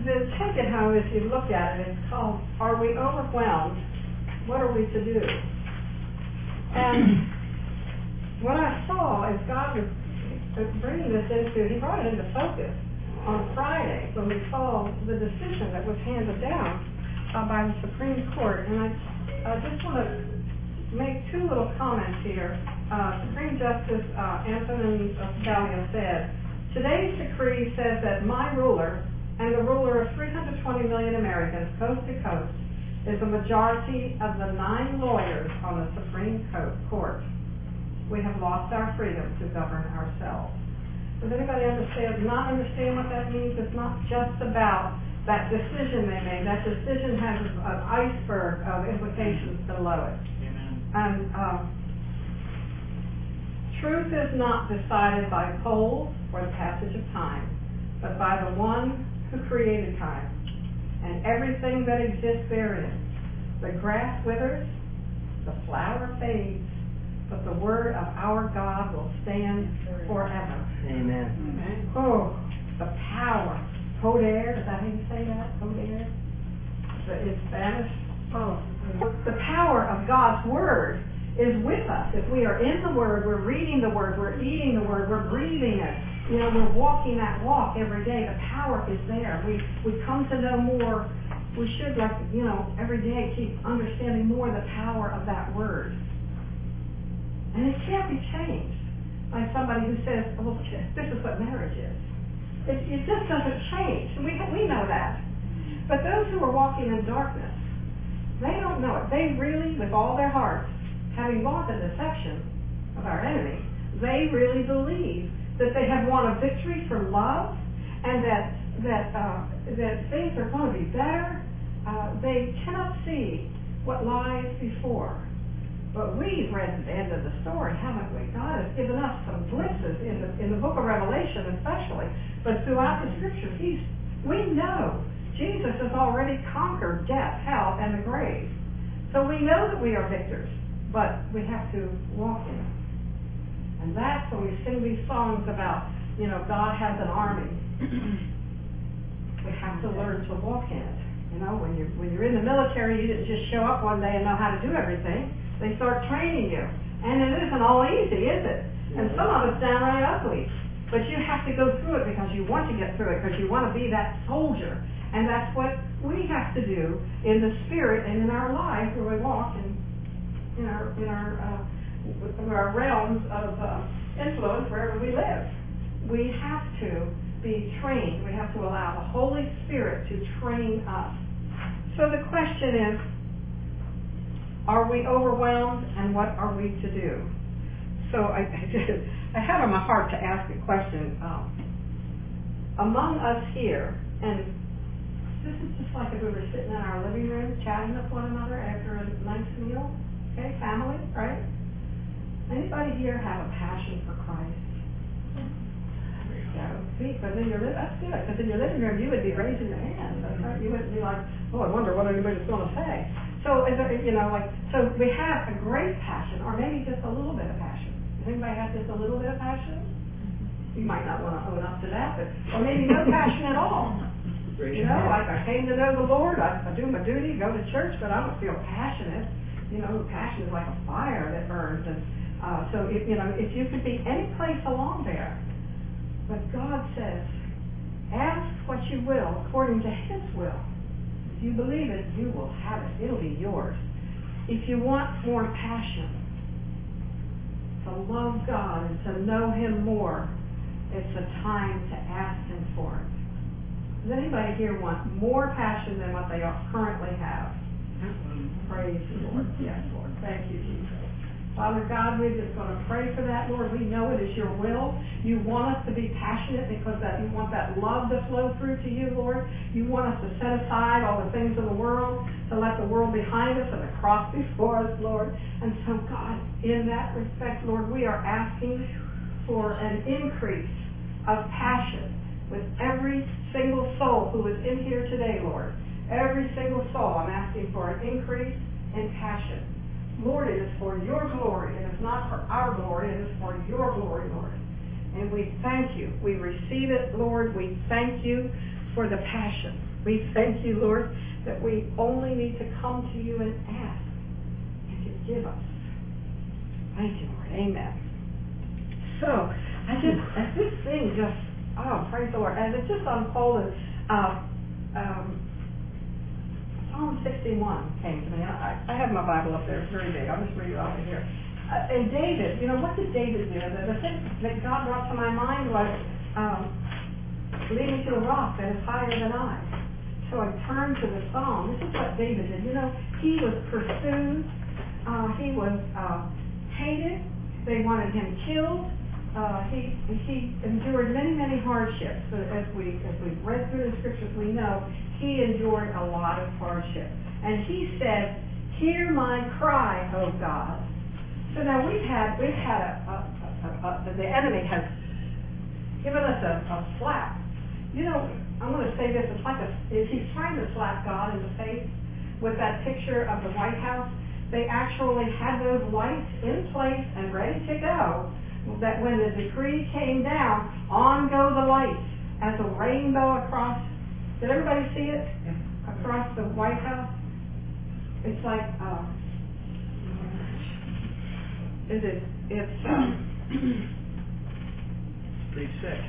the take it home, if you look at it, it's called, Are We Overwhelmed? What Are We to Do? And what I saw is God was bringing this into, he brought it into focus on Friday when we saw the decision that was handed down by the Supreme Court. And I just want to make two little comments here. Supreme Justice Antonin Scalia said, today's decree says that my ruler and the ruler of 320 million Americans, coast to coast, is the majority of the 9 lawyers on the Supreme Court. We have lost our freedom to govern ourselves. Does anybody not understand what that means? It's not just about that decision they made. That decision has an iceberg of implications below it. Amen. And truth is not decided by polls or the passage of time, but by the one who created time and everything that exists therein. The grass withers, the flower fades, but the word of our God will stand forever. Amen. Amen. Oh, the power. Poder, is that how you say that? Poder? In Spanish? Oh. The power of God's word is with us. If we are in the word, we're reading the word, we're eating the word, we're breathing it. We're walking that walk every day. The power is there. We come to know more. We should, every day keep understanding more the power of that word. And it can't be changed by somebody who says, well, this is what marriage is. It just doesn't change. We know that. But those who are walking in darkness, they don't know it. They really, with all their hearts, having bought the deception of our enemy, they really believe that they have won a victory for love, and that things are going to be better. They cannot see what lies before. But we've read the end of the story, haven't we? God has given us some glimpses in the book of Revelation especially, but throughout the scriptures, we know Jesus has already conquered death, hell, and the grave. So we know that we are victors, but we have to walk in it. And that's when we sing these songs about, God has an army. We have to learn to walk in it. When you're in the military, you didn't just show up one day and know how to do everything. They start training you. And it isn't all easy, is it? And some of it's downright ugly. But you have to go through it because you want to get through it, because you want to be that soldier. And that's what we have to do in the spirit and in our lives where we walk in our realms of influence wherever we live. We have to be trained. We have to allow the Holy Spirit to train us. So the question is, are we overwhelmed, and what are we to do? So I had on my heart to ask a question. Among us here, and this is just like if we were sitting in our living room chatting with one another after a nice meal, okay, family, right? Anybody here have a passion for Christ? Yeah, because in your that's good. Because in your living room, you would be raising your hand. Right? You wouldn't be like, oh, I wonder what anybody's going to say. So, so we have a great passion, or maybe just a little bit of passion. Does anybody have just a little bit of passion? You might not want to own up to that, but or maybe no passion at all. Like I came to know the Lord, I do my duty, go to church, but I don't feel passionate. Passion is like a fire that burns, and so if you could be any place along there. But God says, ask what you will according to His will. If you believe it, you will have it. It'll be yours. If you want more passion to love God and to know Him more, it's a time to ask Him for it. Does anybody here want more passion than what they currently have? Praise the Lord. Yes, Lord. Thank you, Jesus. Father God, we're just going to pray for that, Lord. We know it is your will. You want us to be passionate because you want that love to flow through to you, Lord. You want us to set aside all the things of the world, to let the world behind us and the cross before us, Lord. And so, God, in that respect, Lord, we are asking for an increase of passion with every single soul who is in here today, Lord. Every single soul, I'm asking for an increase in passion. Lord, it is for your glory. It is not for our glory. It is for your glory, Lord. And we thank you. We receive it, Lord. We thank you for the passion. We thank you, Lord, that we only need to come to you and ask, and you give us. Thank you, Lord. Amen. So, as this thing just, praise the Lord, as it just unfolded, Psalm 61 came to me. I have my Bible up there. It's very big. I'll just read it off of here. And David, what did David do? The thing that God brought to my mind was, lead me to the rock that is higher than I. So I turned to the Psalm. This is what David did. He was pursued. He was hated. They wanted him killed. He endured many, many hardships. So as we've read through the scriptures, we know he endured a lot of hardship. And he said, "Hear my cry, O God." So now we've had the enemy has given us a slap. I'm going to say this, it's like he's trying to slap God in the face with that picture of the White House. They actually had those lights in place and ready to go, that when the decree came down, on go the lights as a rainbow across. Did everybody see it? Across the White House? It's like, it's pretty sick.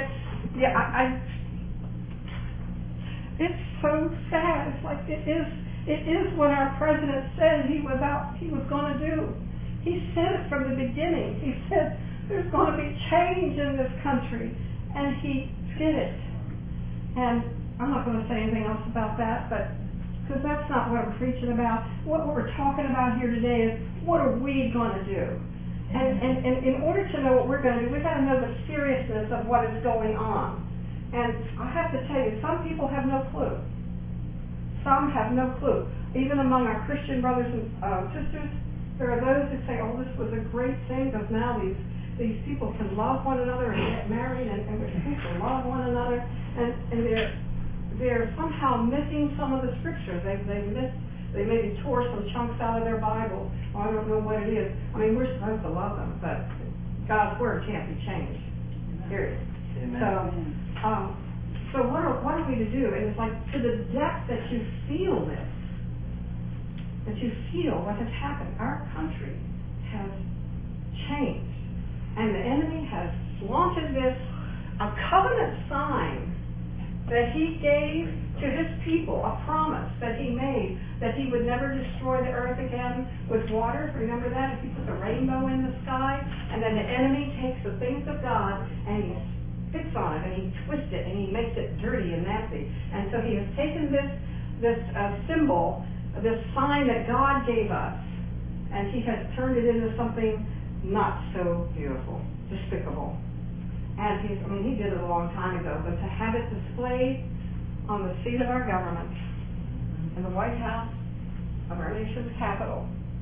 It's so sad. It's like it is what our president said he was going to do. He said it from the beginning. He said there's going to be change in this country, and he did it. And I'm not going to say anything else about that, but because that's not what I'm preaching about. What we're talking about here today is, what are we going to do? And in order to know what we're going to do, we've got to know the seriousness of what is going on. And I have to tell you, some people have no clue. Some have no clue. Even among our Christian brothers and sisters, there are those who say, "Oh, this was a great thing because now these people can love one another and get married, and people love one another," and they're somehow missing some of the scriptures. They maybe tore some chunks out of their Bible. I don't know what it is. I mean, we're supposed to love them, but God's word can't be changed. Period. Amen. So what are we to do? And it's like, to the depth that you feel this, that you feel what has happened. Our country has changed, and the enemy has flaunted this, a covenant sign that he gave to his people, a promise that he made, that he would never destroy the earth again with water. Remember that? If he put the rainbow in the sky, and then the enemy takes the things of God and he spits on it and he twists it and he makes it dirty and nasty. And so he has taken this symbol, this sign that God gave us, and he has turned it into something not so beautiful, despicable. And he did it a long time ago, but to have it displayed on the seat of our government, in the White House of our nation's capital,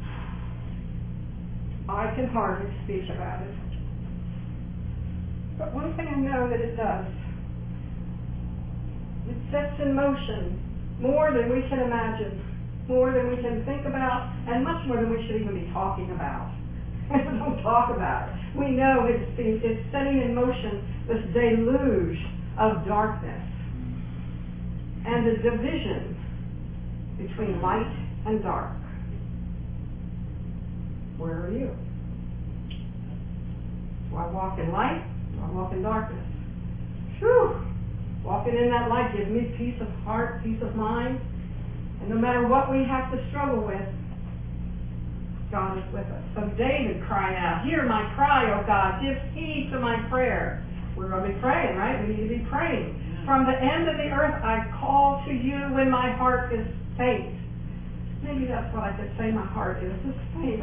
I can hardly speak about it. But one thing I know that it does, it sets in motion more than we can imagine, more than we can think about, and much more than we should even be talking about. Don't talk about it. We know it's setting in motion this deluge of darkness and the division between light and dark. Where are you? Do I walk in light? Do I walk in darkness? Whew! Walking in that light gives me peace of heart, peace of mind. And no matter what we have to struggle with, God is with us. So David cried out, "Hear my cry, O God. Give heed to my prayer." We're going to be praying, right? We need to be praying. From the end of the earth, I call to you when my heart is faint. Maybe that's what I could say my heart is. Just faint.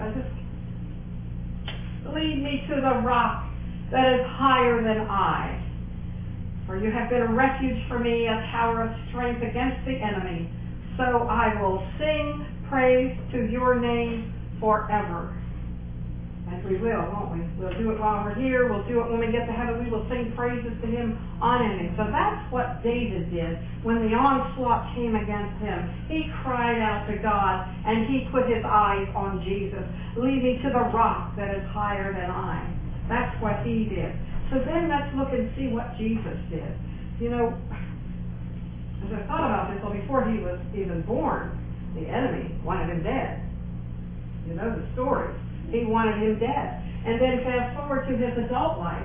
Lead me to the rock that is higher than I. For you have been a refuge for me, a tower of strength against the enemy. So I will sing praise to your name forever. And we will, won't we? We'll do it while we're here. We'll do it when we get to heaven. We will sing praises to him unending. So that's what David did when the onslaught came against him. He cried out to God, and he put his eyes on Jesus. Lead me to the rock that is higher than I. That's what he did. So then let's look and see what Jesus did. As I thought about this, well, before he was even born, the enemy wanted him dead. You know the story. He wanted him dead. And then fast forward to his adult life.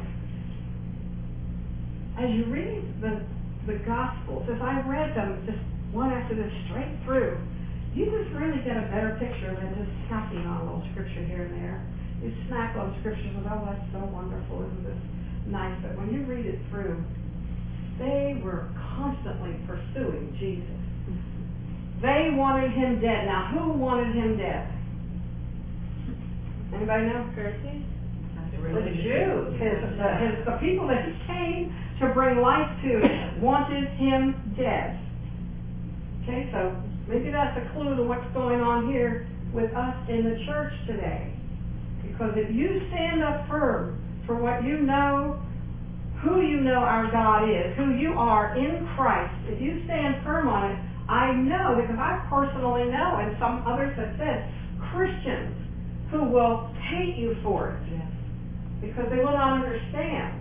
As you read the Gospels, as I read them just one after this straight through, you just really get a better picture than just snacking on a little scripture here and there. You snack on scriptures and, oh, that's so wonderful, isn't this nice? But when you read it through, they were constantly pursuing Jesus. They wanted him dead. Now, who wanted him dead? Anybody know? Pharisees? The Jews. The people that he came to bring life to wanted him dead. Okay, so maybe that's a clue to what's going on here with us in the church today. Because if you stand up firm for what you know, who you know our God is, who you are in Christ, if you stand firm on it, I know, because I personally know, and some others have said, Christians who will hate you for it. Yes. Because they will not understand.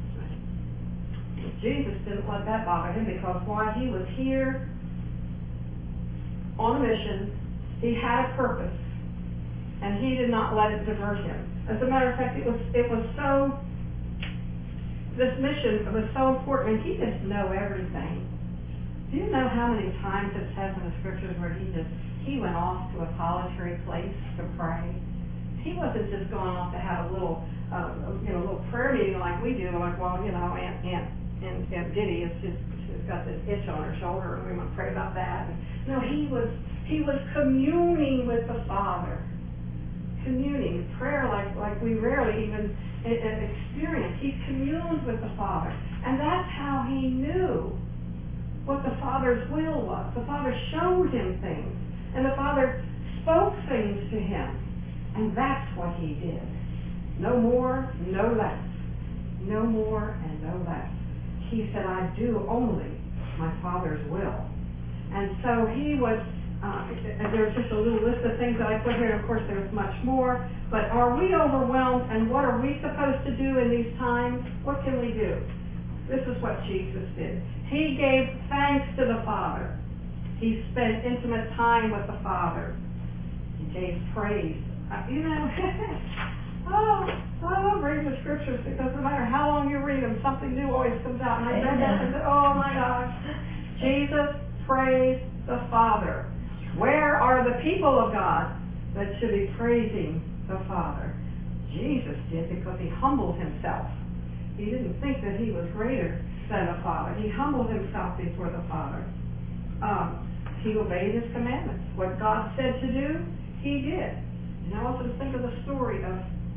Jesus didn't let that bother him, because while he was here on a mission, he had a purpose, and he did not let it divert him. As a matter of fact, it was so, this mission was so important, and he didn't know everything. Do you know how many times it says in the scriptures where he went off to a solitary place to pray? He wasn't just going off to have a little, little prayer meeting like we do, like, well, Aunt Diddy she's got this itch on her shoulder, and we want to pray about that. No, he was communing with the Father, communing, prayer like we rarely even experience. He communed with the Father, and that's how he knew what the Father's will was. The Father showed him things, and the Father spoke things to him, and that's what he did. No more, no less. No more and no less. He said, I do only my Father's will. And so he was, there's just a little list of things that I put here, and of course there's much more, but are we overwhelmed, and what are we supposed to do in these times? What can we do? This is what Jesus did. He gave thanks to the Father. He spent intimate time with the Father. He gave praise. I love reading the scriptures, because no matter how long you read them, something new always comes out. And I read that and said, oh my gosh. Jesus praised the Father. Where are the people of God that should be praising the Father? Jesus did, because he humbled himself. He didn't think that he was greater than the Father. He humbled himself before the Father. He obeyed his commandments. What God said to do, he did. And I also think of the story of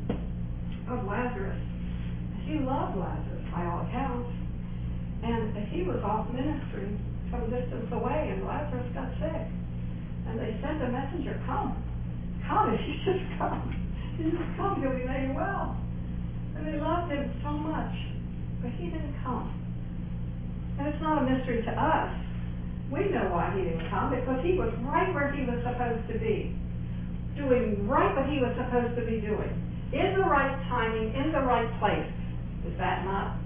Lazarus. He loved Lazarus by all accounts. And he was off ministering some distance away, and Lazarus got sick. And they sent a messenger, come, if you just come. You just come, you'll be made well. And they loved him so much, but he didn't come. And it's not a mystery to us. We know why he didn't come, because he was right where he was supposed to be, doing right what he was supposed to be doing, in the right timing, in the right place. Is that not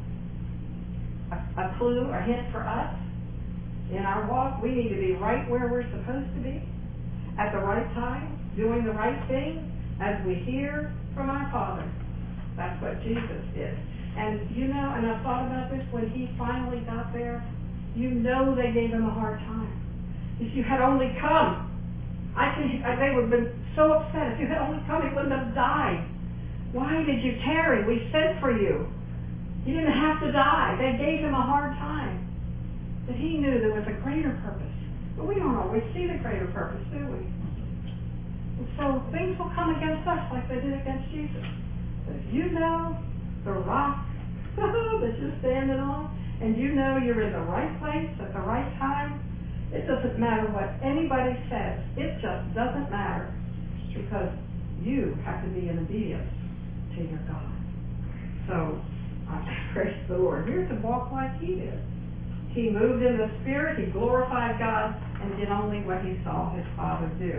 a clue or hint for us? In our walk, we need to be right where we're supposed to be, at the right time, doing the right thing, as we hear from our Father. That's what Jesus did. And and I thought about this when he finally got there, they gave him a hard time. If you had only come, they would have been so upset. If you had only come, he wouldn't have died. Why did you tarry? We sent for you. You didn't have to die. They gave him a hard time. But he knew there was a greater purpose. But we don't always see the greater purpose, do we? And so things will come against us like they did against Jesus. But if you know the rock that you're standing on, and you're in the right place at the right time, it doesn't matter what anybody says. It just doesn't matter, because you have to be in obedience to your God. So, I praise the Lord. We're to walk like he did. He moved in the Spirit, he glorified God, and did only what he saw his Father do.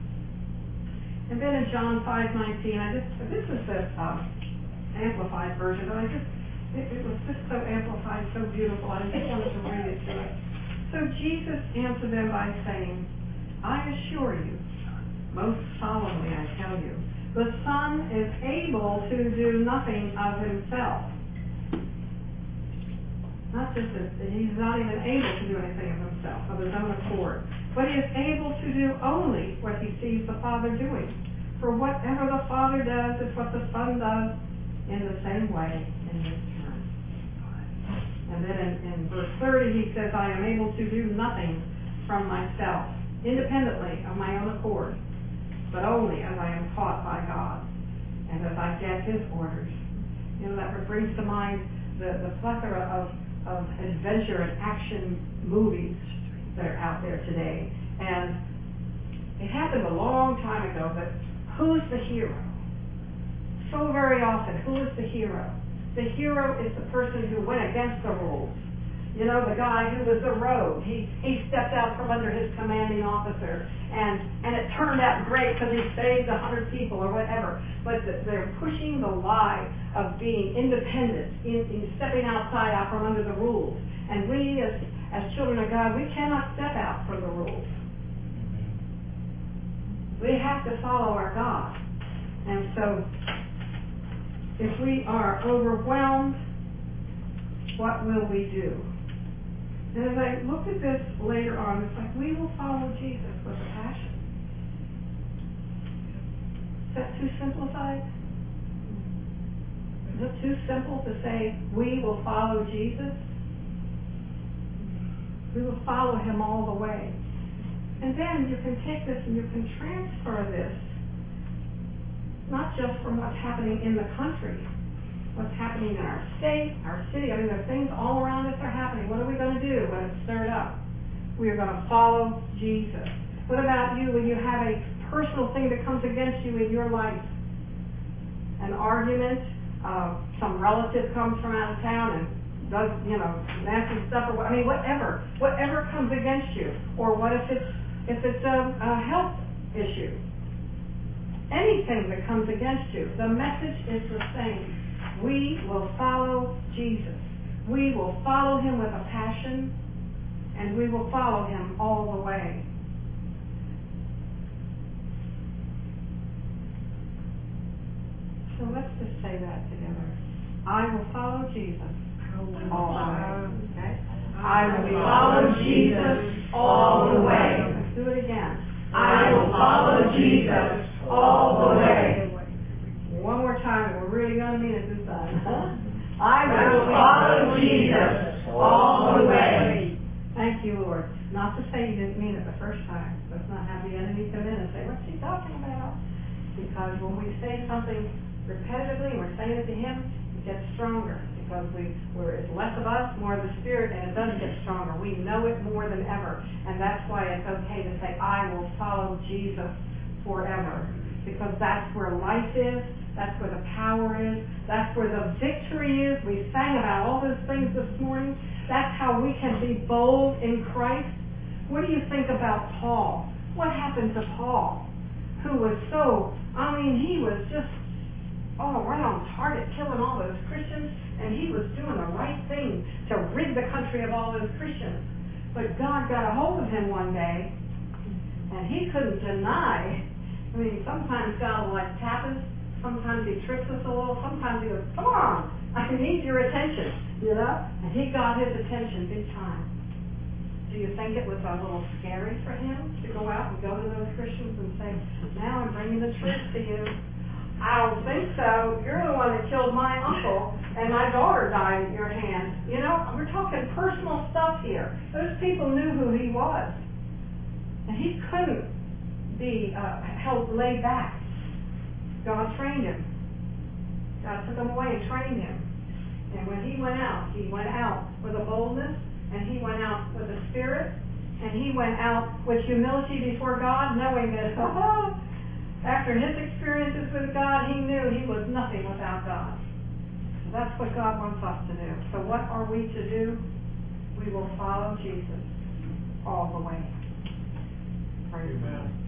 And then in John 5:19, this is the Amplified version, but it was just so amplified, so beautiful. I just wanted to read it to us. So Jesus answered them by saying, I assure you, most solemnly I tell you, the Son is able to do nothing of himself. Not just that, he's not even able to do anything of himself, of his own accord. But he is able to do only what he sees the Father doing. For whatever the Father does is what the Son does in the same way in his turn. And then in verse 30 he says, I am able to do nothing from myself, independently of my own accord, but only as I am taught by God and as I get his orders. You know, that brings to mind the plethora of adventure and action movies that are out there today. And it happened a long time ago, but who's the hero? So very often, who is the hero? The hero is the person who went against the rules. You know, the guy who was a rogue. He stepped out from under his commanding officer, and it turned out great because he saved 100 people or whatever. But they're pushing the lie of being independent, in stepping outside out from under the rules. And we, as children of God, we cannot step out from the rules. We have to follow our God. And so, if we are overwhelmed, what will we do? And as I look at this later on, it's like we will follow Jesus with a passion. Is that too simplified? Is it too simple to say we will follow Jesus? We will follow him all the way. And then you can take this and you can transfer this, not just from what's happening in the country, what's happening in our state, our city. I mean, there's things all around us that are happening. What are we going to do when it's stirred up? We are going to follow Jesus. What about you when you have a personal thing that comes against you in your life? An argument, some relative comes from out of town and does, nasty stuff, or whatever comes against you. Or what if it's a health issue? Anything that comes against you, the message is the same. We will follow Jesus. We will follow him with a passion, and we will follow him all the way. So let's just say that together. I will follow Jesus all the way. Okay? I will follow Jesus all the way. Let's do it again. I will follow Jesus all the way. One more time, we're really going to mean it this time. I will follow Jesus all the way. Thank you, Lord. Not to say you didn't mean it the first time. Let's not have the enemy come in and say, what's he talking about? Because when we say something repetitively and we're saying it to him, it gets stronger. Because it's less of us, more of the Spirit, and it does get stronger. We know it more than ever. And that's why it's okay to say, I will follow Jesus forever. Because that's where life is. That's where the power is. That's where the victory is. We sang about all those things this morning. That's how we can be bold in Christ. What do you think about Paul? What happened to Paul? Who was he was just all around target, killing all those Christians, and he was doing the right thing to rid the country of all those Christians. But God got a hold of him one day, and he couldn't deny. Sometimes God will tap us. Sometimes he tricks us a little. Sometimes he goes, come on, I need your attention, And he got his attention big time. Do you think it was a little scary for him to go out and go to those Christians and say, now I'm bringing the truth to you? I don't think so. You're the one that killed my uncle, and my daughter died at your hands. We're talking personal stuff here. Those people knew who he was. And he couldn't be held laid back. God trained him. God took him away and trained him. And when he went out with a boldness, and he went out with a spirit, and he went out with humility before God, knowing that, after his experiences with God, he knew he was nothing without God. So that's what God wants us to do. So what are we to do? We will follow Jesus all the way. Praise God.